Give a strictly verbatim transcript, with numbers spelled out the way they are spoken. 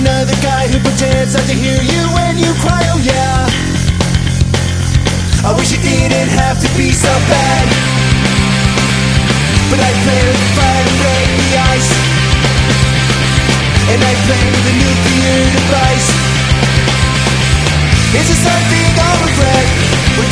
another guy who pretends not to hear you when you cry, oh yeah. I wish it didn't have to be so bad, but I play with the fire and break the ice, and I play with a nuclear device. It's a sad thing I'll regret.